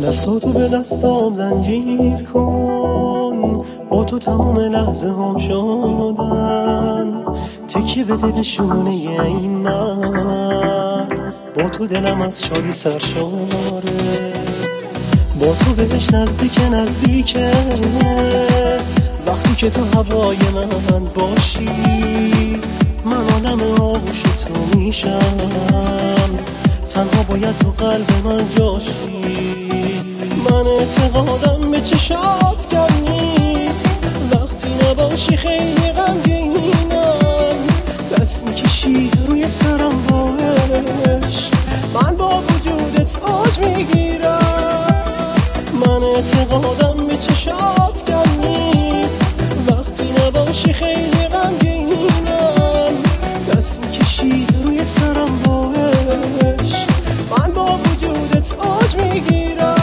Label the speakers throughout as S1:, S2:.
S1: دستاتو به دستام زنجیر کن، با تو تمام لحظه هم شدن، تکیه بده به شونه این مرد، با تو دلم از شادی سرشاره، با تو بهش نزدیکه وقتی که تو هوای من باشی، من آدم آغوش تو میشم، تنها باید تو قلب من جاشی. من اعتقادم به چشات کم نیست، وقتی نباشی خیلی غمگینم، دست میکشی روی سرم باش، من با وجودت اوج میگیرم. من اعتقادم به چشات کم نیست، وقتی نباشی خیلی غمگینم، دست میکشی روی سرم باش، من با وجودت اوج میگیرم.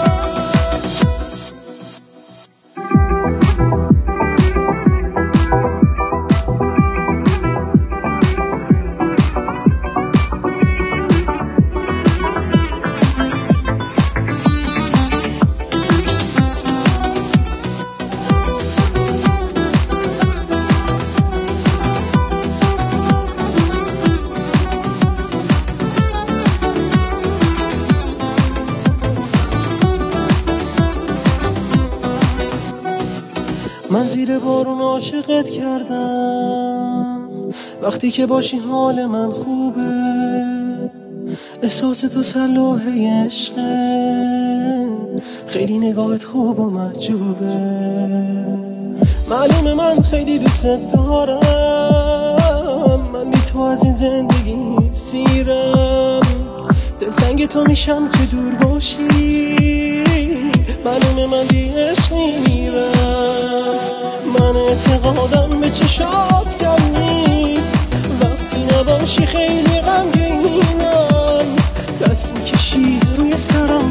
S1: من زیر بارون عاشقت کردم، وقتی که باشی حال من خوبه، احساس تو سلوحه عشقه، خیلی نگاهت خوب و محجوبه. معلومه من خیلی دوست دارم، من بی تو از این زندگی سیرم، دلتنگ تو میشم که دور باشی، معلومه من بی عشق میمیرم. من اعتقادم به چشات کم نیست، وقتی نباشی خیلی غمگینم، دست میکشی روی سرم